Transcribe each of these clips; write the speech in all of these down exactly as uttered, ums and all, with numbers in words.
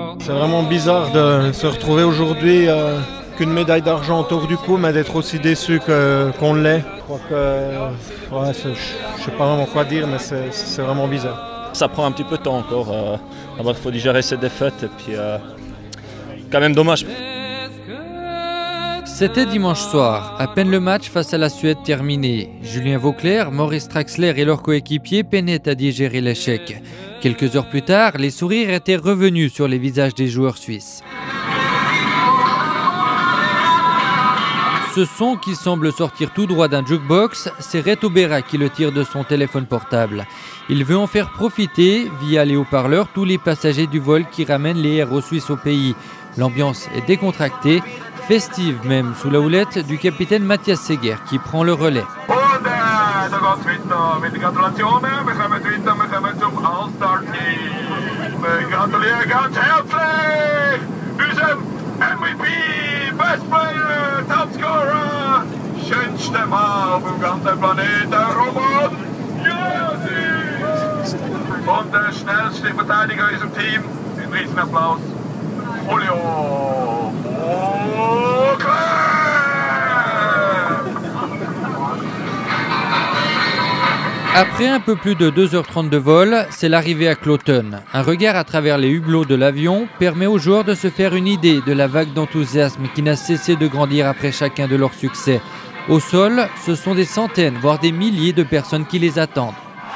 C'est vraiment bizarre de se retrouver aujourd'hui euh, qu'une médaille d'argent autour du cou, mais d'être aussi déçu que, qu'on l'est. Je crois que, ouais, je ne sais pas vraiment quoi dire, mais c'est, c'est vraiment bizarre. Ça prend un petit peu de temps encore. Euh, il faut digérer cette défaite et puis euh, quand même dommage. C'était dimanche soir, à peine le match face à la Suède terminé. Julien Vauclair, Maurice Traxler et leurs coéquipiers peinaient à digérer l'échec. Quelques heures plus tard, les sourires étaient revenus sur les visages des joueurs suisses. Ce son qui semble sortir tout droit d'un jukebox, c'est Reto Berra qui le tire de son téléphone portable. Il veut en faire profiter, via les haut-parleurs, tous les passagers du vol qui ramènent les héros suisses au pays. L'ambiance est décontractée, festive même, sous la houlette du capitaine Matthias Seger qui prend le relais. Und der schnellste Verteidiger in diesem Team, ein Riesenapplaus, Julio Vauclair! Après un peu plus de deux heures trente de vol, c'est l'arrivée à Cloton. Un regard à travers les hublots de l'avion permet aux joueurs de se faire une idée de la vague d'enthousiasme qui n'a cessé de grandir après chacun de leurs succès. Au sol, ce sont des centaines, voire des milliers de personnes qui les attendent.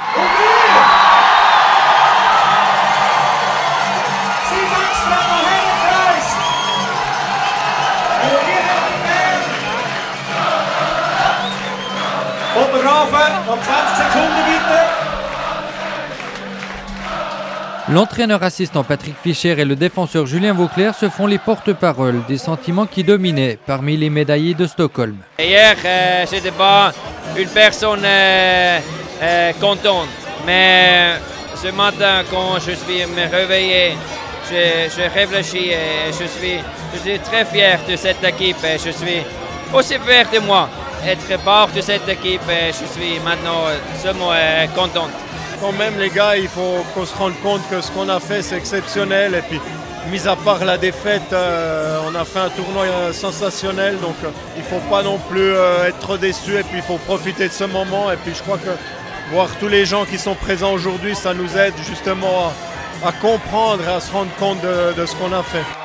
L'entraîneur assistant Patrick Fischer et le défenseur Julien Vauclair se font les porte-parole des sentiments qui dominaient parmi les médaillés de Stockholm. Hier, euh, j'étais pas une personne euh, euh, contente, mais ce matin, quand je suis me réveillé, je, je réfléchis et je suis, je suis très fier de cette équipe et je suis aussi fier de moi. Être part de cette équipe et je suis maintenant seulement euh, contente. Quand même les gars, il faut qu'on se rende compte que ce qu'on a fait c'est exceptionnel et puis mis à part la défaite, euh, on a fait un tournoi euh, sensationnel donc euh, il ne faut pas non plus euh, être trop déçu et puis il faut profiter de ce moment et puis je crois que voir tous les gens qui sont présents aujourd'hui ça nous aide justement à, à comprendre et à se rendre compte de, de ce qu'on a fait.